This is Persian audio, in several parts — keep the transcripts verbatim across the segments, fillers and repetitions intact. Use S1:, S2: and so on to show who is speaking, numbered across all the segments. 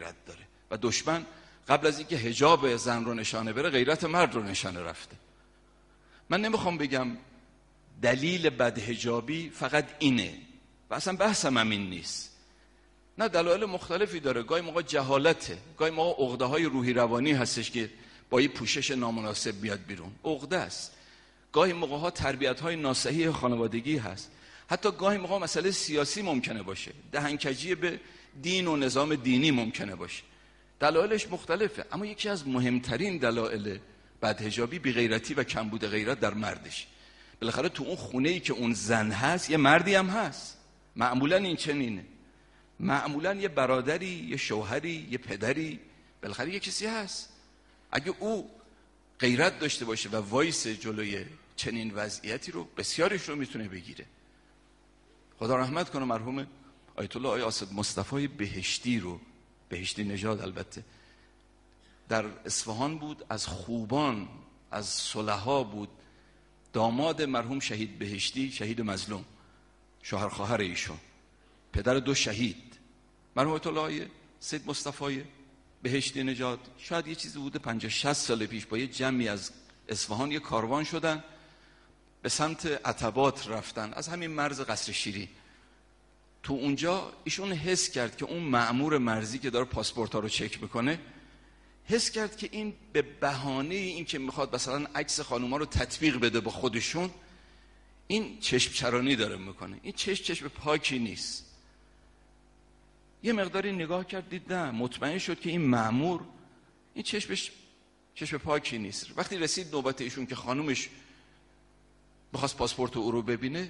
S1: غیرت داره و دشمن قبل از اینکه حجاب زن رو نشانه بره غیرت مرد رو نشانه رفته. من نمیخوام بگم دلیل بدحجابی فقط اینه و اصلا بحثم هم این نیست، نه، دلایل مختلفی داره. گاهی موقع جهالته، گاهی موقع عقده های روحی روانی هستش که با یه پوشش نامناسب بیاد بیرون، عقده است. گاهی موقع ها تربیت های ناصحیح خانوادگی هست، حتی گاهی موقع مسئله سیاسی ممکنه باشه، دهنکجی به دین و نظام دینی ممکنه باشه. دلایلش مختلفه، اما یکی از مهمترین دلایل بدحجابی بی‌غیرتی و کمبود غیرت در مردش. بالاخره تو اون خونه‌ای که اون زن هست یه مردی هم هست. معمولا این چنینه، معمولا یه برادری، یه شوهری، یه پدری، بالاخره یه کسی هست. اگه او غیرت داشته باشه و وایس جلوی چنین وضعیتی رو، بسیاریش رو میتونه بگیره. خدا رحمت کنه مرحوم آیت الله آقای اسد مصطفی بهشتی رو، بهشتی نژاد البته، در اصفهان بود، از خوبان، از صلحا بود، داماد مرحوم شهید بهشتی، شهید مظلوم، شوهر خواهر ایشون، پدر دو شهید. مرحوم آیت الله آقای سید مصطفی بهشتی نژاد شاید یه چیزی بوده پنجاه شصت سال پیش با یه جمعی از اصفهان یه کاروان شدن، به سمت عتبات رفتن از همین مرز قصر شیرین. تو اونجا ایشون حس کرد که اون مأمور مرزی که داره پاسپورت ها رو چک میکنه، حس کرد که این به بهانه این که میخواد مثلا عکس خانوما رو تطبیق بده با خودشون، این چشم چرانی داره میکنه. این چشم چشم پاکی نیست. یه مقداری نگاه کرد، دید نه، مطمئن شد که این مأمور این چشمش چشم پاکی نیست. وقتی رسید نوبت ایشون که خانومش بخواست پاسپورت او رو ببینه،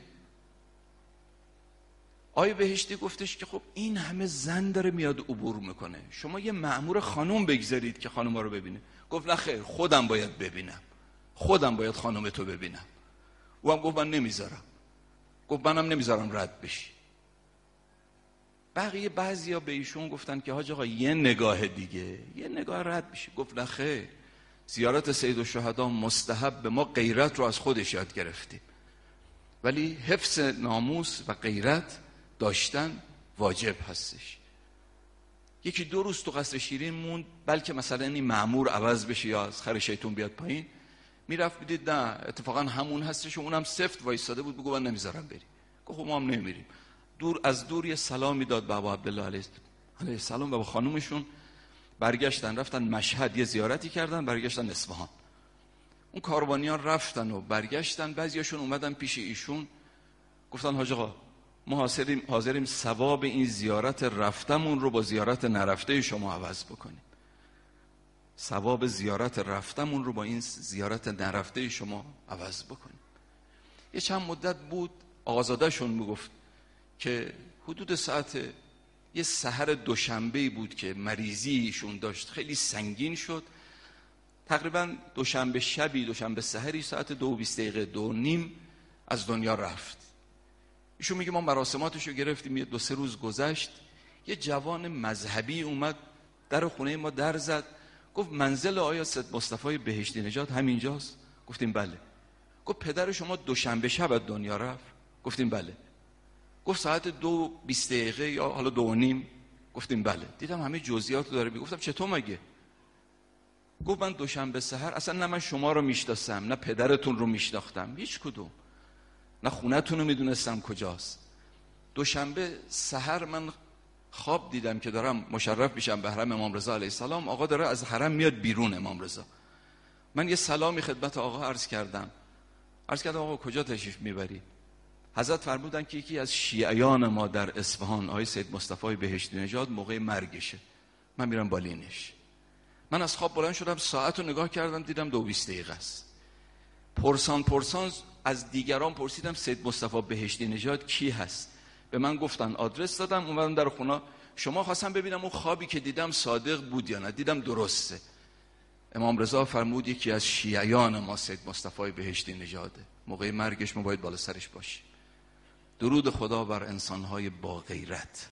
S1: آقای بهشتی گفتش که خب این همه زن داره میاد عبور میکنه، شما یه مأمور خانوم بگذارید که خانوما رو ببینه. گفت نه خیر، خودم باید ببینم، خودم باید خانوم تو ببینم. او هم گفت من نمیذارم. گفت منم نمیذارم رد بشی. بقیه بعضیا به ایشون گفتن که حاج آقا یه نگاه دیگه، یه نگاه رد بشی. گفت نه خیر، زیارت سید الشهدا مستحب، به ما غیرت رو از خودش یاد گرفتیم، ولی حفظ ناموس و غیرت داشتن واجب هستش. یکی دو روز تو قصر شیرین موند، بلکه مثلا این مأمور عوض بشه یا از خر شیطون بیاد پایین. میرفت بدید نه، اتفاقا همون هستش و اونم سفت وایساده بود، بگو من نمیذارم بری. گفت ما هم نمیریم. دور از دور یه سلامی داد به ابو عبدالله علیه السلام و با خانومشون برگشتن، رفتن مشهد یه زیارتی کردن، برگشتن اصفهان. اون کاروانیان رفتن و برگشتن، بعضیاشون اومدن پیش ایشون گفتن حاج آقا ما حاضریم حاضریم ثواب این زیارت رفتمون رو با زیارت نرفته شما عوض بکنیم. ثواب زیارت رفتمون رو با این زیارت نرفته شما عوض بکنیم. یه چند مدت بود، آقازاده شون میگفت که حدود ساعت یه سحر دوشنبه‌ای بود که مریضیشون داشت خیلی سنگین شد. تقریبا دوشنبه شبی، دوشنبه سحری ساعت دو و بیست دقیقه، دو نیم از دنیا رفت. ایشون میگه ما مراسماتشو گرفتیم، یه دو سه روز گذشت، یه جوان مذهبی اومد در خونه ما در زد، گفت منزل آیا سید مصطفی بهشتی نژاد همینجاست؟ گفتیم بله. گفت پدر شما دوشنبه شب از دنیا رفت؟ گفتیم بله. گفت ساعت دو بیست دقیقه یا حالا دو و نیم؟ گفتیم بله. دیدم همه جزئیات رو داره میگه. گفتم چطور مگه؟ گفت من دوشنبه سحر اصلا نه من شما رو میشناسم نه پدرتون رو میشناختم، هیچ کدوم، نه خونه‌تون رو میدونستم کجاست. دوشنبه سحر من خواب دیدم که دارم مشرف میشم به حرم امام رضا علیه السلام، آقا داره از حرم میاد بیرون امام رضا. من یه سلامی خدمت آقا عرض کردم. عرض کردم آقا کجا تشریف میبری؟ حضرت فرمودن که یکی از شیعیان ما در اصفهان، آقای سید مصطفی بهشتی نژاد، موقع مرگشه، من میرم بالینش. من از خواب بلند شدم، ساعت رو نگاه کردم، دیدم دو بیست دقیقه است. پرسان پرسان از دیگران پرسیدم سید مصطفی بهشتی نژاد کی هست؟ به من گفتن، آدرس دادم، اومدم در خونه. شما خواستم ببینم اون خوابی که دیدم صادق بود یا نه، دیدم درسته. امام رضا فرمود یکی از شیعیان ما سید مصطفی بهشتی نژاده، موقع مرگش ما باید بالا سرش باشیم. درود خدا بر انسانهای با غیرت.